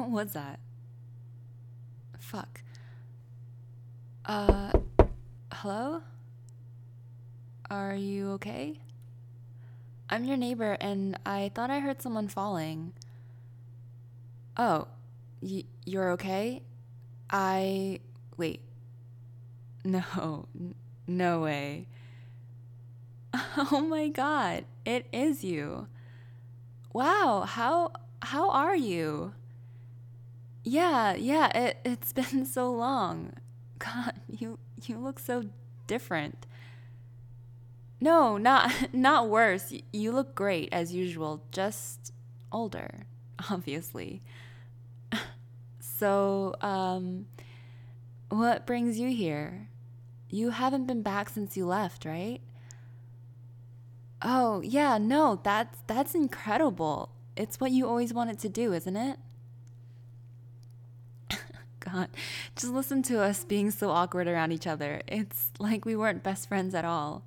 What was that? Fuck. Hello? Are you okay? I'm your neighbor and I thought I heard someone falling. Oh, you're okay? I. Wait. No. No way. Oh my god, it is you. Wow, how are you? Yeah, it's been so long. God, you look so different. No, not not worse. You look great as usual, just older, obviously. So, what brings you here? You haven't been back since you left, right? Oh, yeah, no, that's incredible. It's what you always wanted to do, isn't it? God, just listen to us being so awkward around each other. It's like we weren't best friends at all.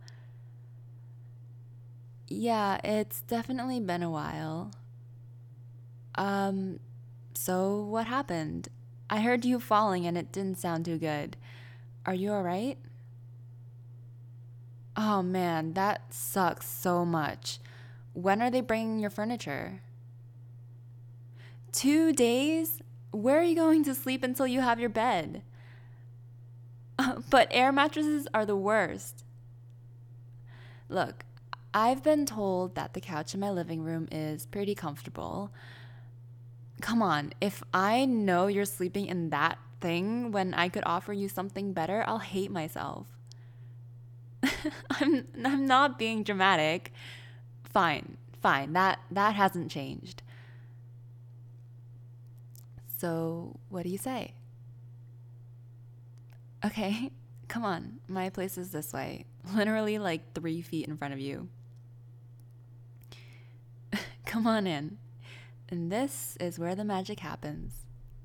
Yeah, it's definitely been a while. Um, so what happened? I heard you falling and it didn't sound too good. Are you alright? Oh man, that sucks so much. When are they bringing your furniture? 2 days? Where are you going to sleep until you have your bed? But air mattresses are the worst. Look, I've been told that the couch in my living room is pretty comfortable. Come on, if I know you're sleeping in that thing when I could offer you something better, I'll hate myself. I'm not being dramatic. Fine. That hasn't changed. So, what do you say? Okay, come on. My place is this way. Literally like 3 feet in front of you. Come on in. And this is where the magic happens.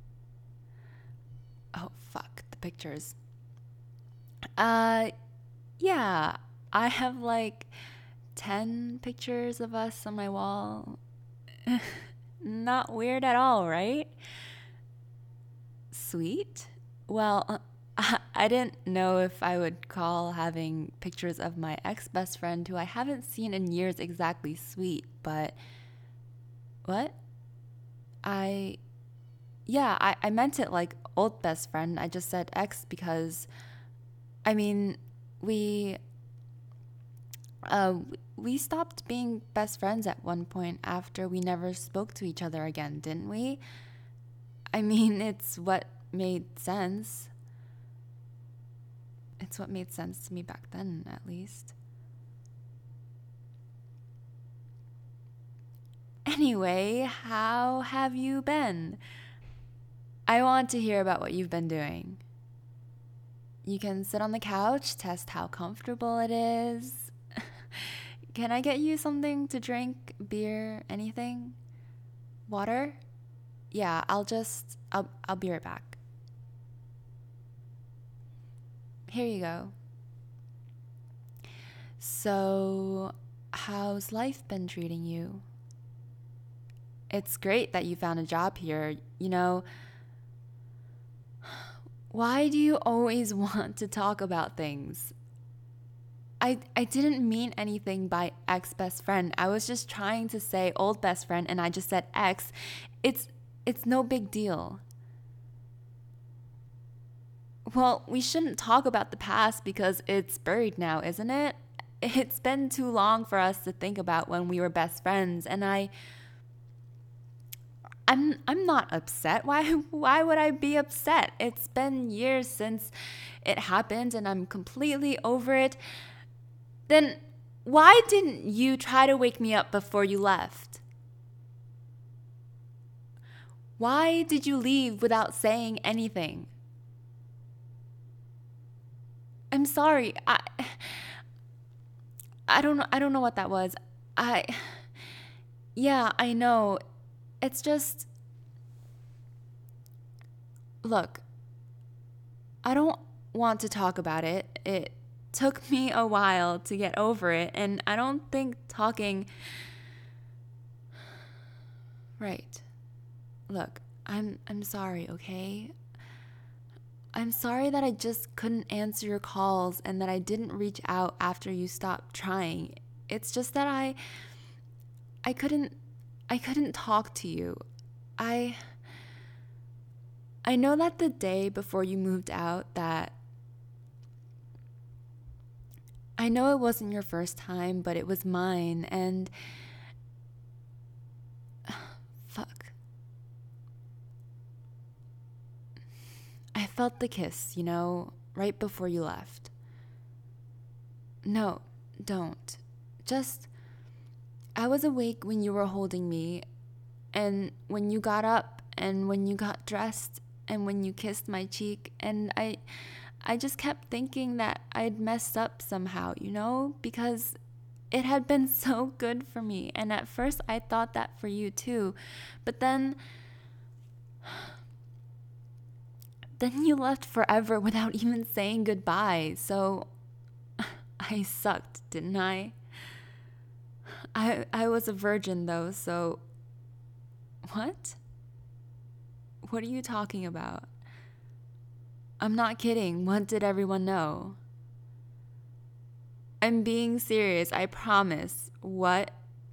Oh, fuck. The pictures. Uh, yeah. I have like 10 pictures of us on my wall. Not weird at all, right? Sweet? Well, I didn't know if I would call having pictures of my ex best friend, who I haven't seen in years, exactly sweet, but what? I, yeah, I meant it like old best friend. I just said ex because, I mean, we, uh, we stopped being best friends at one point after we never spoke to each other again, didn't we? I mean, it's what made sense. It's what made sense to me back then, at least. Anyway, how have you been? I want to hear about what you've been doing. You can sit on the couch, test how comfortable it is. Can I get you something to drink? Beer? Anything? Water? Yeah, I'll be right back. Here you go. So, how's life been treating you? It's great that you found a job here. Why do you always want to talk about things? I didn't mean anything by ex best friend. I was just trying to say old best friend and I just said ex. It's it's no big deal. Well, we shouldn't talk about the past because it's buried now, isn't it? It's been too long for us to think about when we were best friends and I'm not upset. Why would I be upset? It's been years since it happened and I'm completely over it. Then why didn't you try to wake me up before you left? Why did you leave without saying anything? I'm sorry. I don't know what that was. I Yeah, I know. It's just look, I don't want to talk about it. It took me a while to get over it, and I don't think talking right. Look, I'm sorry, okay? I'm sorry that I just couldn't answer your calls and that I didn't reach out after you stopped trying. It's just that I couldn't I couldn't talk to you. I I know that the day before you moved out that I know it wasn't your first time, but it was mine and fuck. I felt the kiss, right before you left. No, don't. Just I was awake when you were holding me, and when you got up, and when you got dressed, and when you kissed my cheek, and I just kept thinking that I'd messed up somehow, because it had been so good for me. And at first I thought that for you too. But then you left forever without even saying goodbye. So I sucked, didn't I? I was a virgin though, so what? What are you talking about? I'm not kidding. What did everyone know? I'm being serious, I promise. What?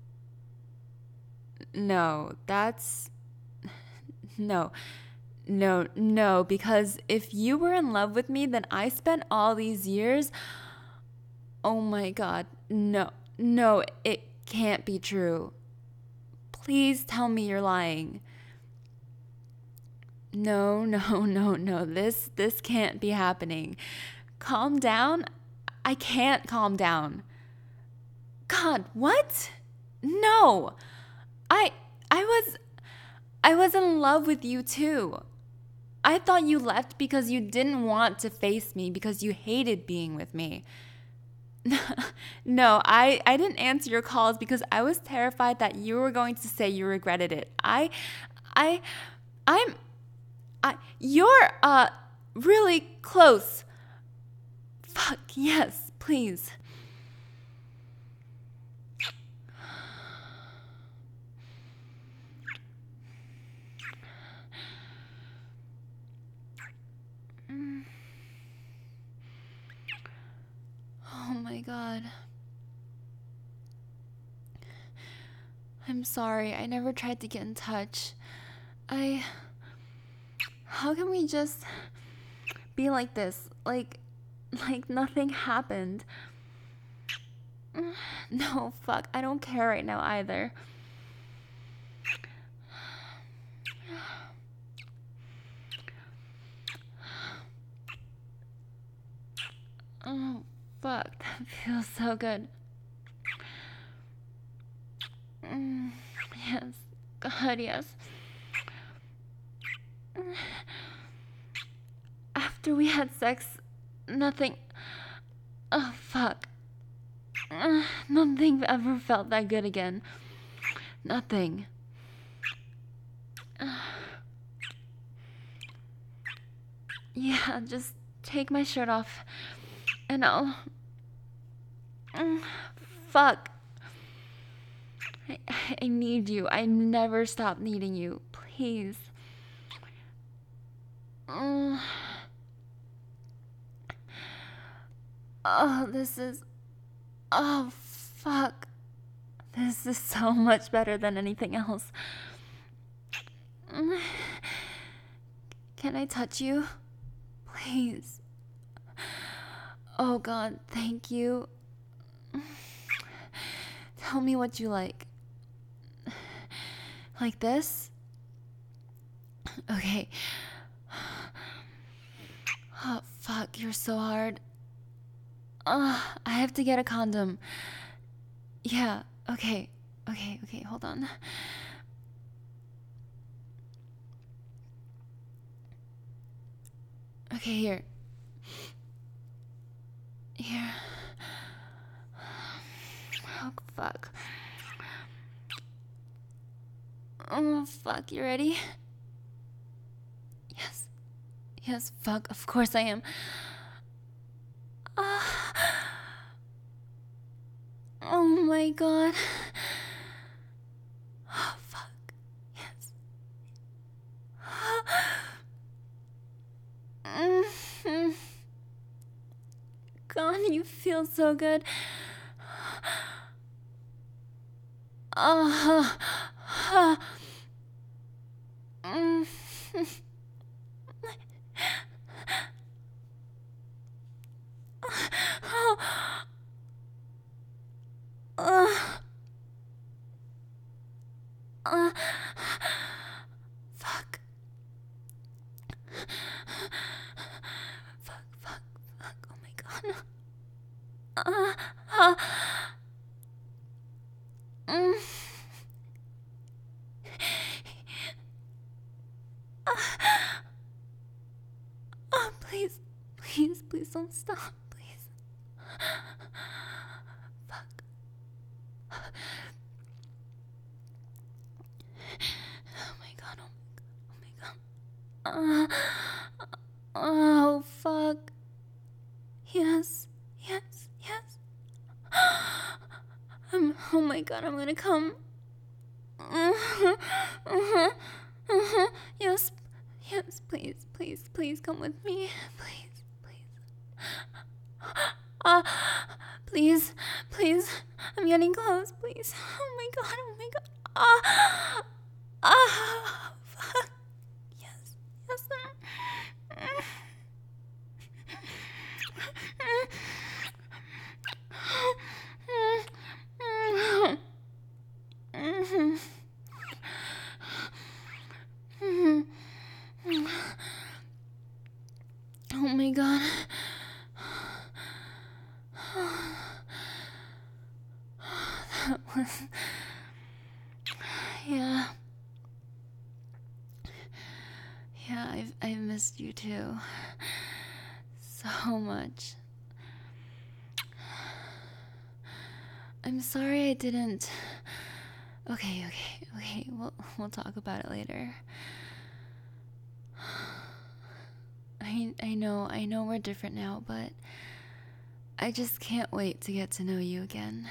No, that's. No. No, because if you were in love with me, then I spent all these years. Oh my God. No, it can't be true. Please tell me you're lying. No. This can't be happening. Calm down? I can't calm down. God, what? No. I I was in love with you too. I thought you left because you didn't want to face me because you hated being with me. No, I didn't answer your calls because I was terrified that you were going to say you regretted it. I I'm you're really close. Fuck, yes, please. Oh my God. I'm sorry. I never tried to get in touch. I How can we just be like this? Like nothing happened. No, fuck. I don't care right now either. Oh, fuck. That feels so good. Yes. God, yes. After we had sex, nothing. Oh, fuck. Nothing ever felt that good again. Nothing. Yeah, just take my shirt off and I'll. Fuck. I need you. I never stop needing you. Please. Oh, this is. Oh, fuck. This is so much better than anything else. Can I touch you? Please. Oh, God, thank you. Tell me what you like. Like this? Okay. Oh, fuck, you're so hard. I have to get a condom. Yeah, okay, hold on. Okay, here. Oh, fuck. Oh, fuck, you ready? Yes, fuck, of course I am. Oh my God. Oh, fuck. Yes. Mm. God, you feel so good. Uh, uh, mm. Uh, uh, fuck. Fuck. Oh my god. Uh, mm. Please don't stop, please. Fuck. Oh my god, oh my god. Oh fuck. Yes. Oh my god, I'm gonna come. Yes, please come with me. Please. Uh, please. I'm getting close, please. Oh my god. Fuck. Yes. Oh my god. That was... Yeah. I've missed you too. So much. I'm sorry I didn't... Okay. We'll talk about it later. I know we're different now, but I just can't wait to get to know you again.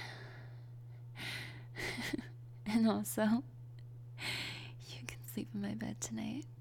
And also, you can sleep in my bed tonight.